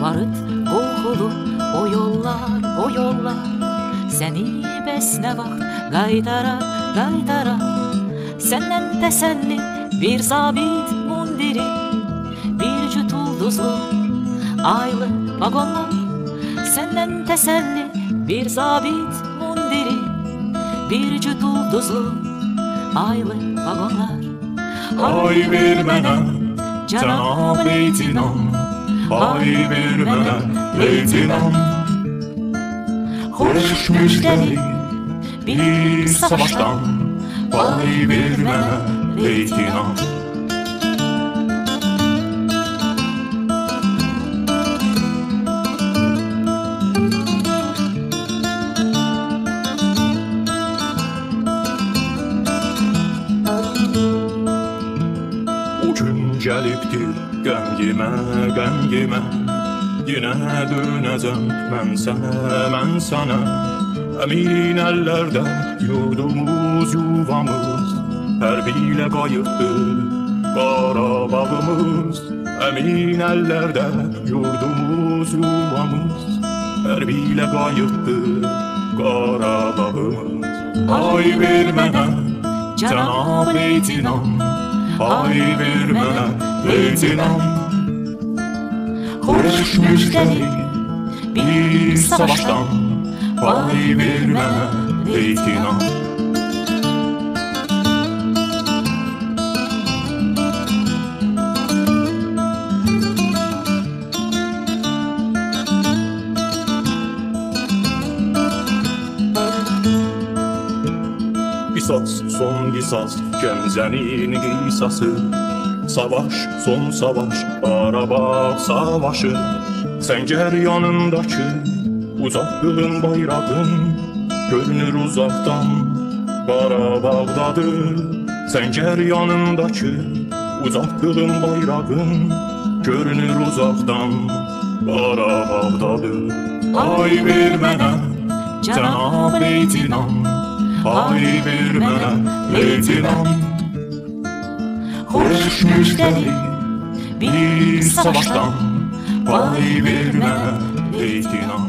Barıt qoxulu o yollar Səni bəs nə vaxt qaytarar Səndən təsəlli bir zabit mundiri Bir cüt ulduzlu aylı vagonlar Səndən təsəlli bir zabit mundiri Bir cüt ulduzlu aylı vagonlar Ay ver mənə cənab leytinam Ay ver mənə leytinam Xoş müjdəli bir savaşdan Ay ver mənə leytinam O gün gəlibdir qəm yemə Yenə dönəcəm mən sənə Əmin əllərdə yurdumuz, yuvamız Hərbilə qayıtdır Qarabağımız Əmin əllərdə yurdumuz, yuvamız Hərbilə qayıtdır Qarabağımız Ay ver mənə cənab leytinam Ay ver mənə leytinam Xoş müjdəli bir savaşdan Ay ver mənə leytinam Qisas, son qisas, Gəncənin qisası Savaş, son savaş, Qarabağ savaşı Səngər yanındakı uzaqdığın bayrağın Görünür uzaqdan Qarabağdadır Səngər yanındakı uzaqdığın bayrağın Görünür uzaqdan Qarabağdadır Ay ver mənə cənab leytinam Ay ver mənə leytinam Xoş müjdəli bir savaşdan Ay ver mənə leytinam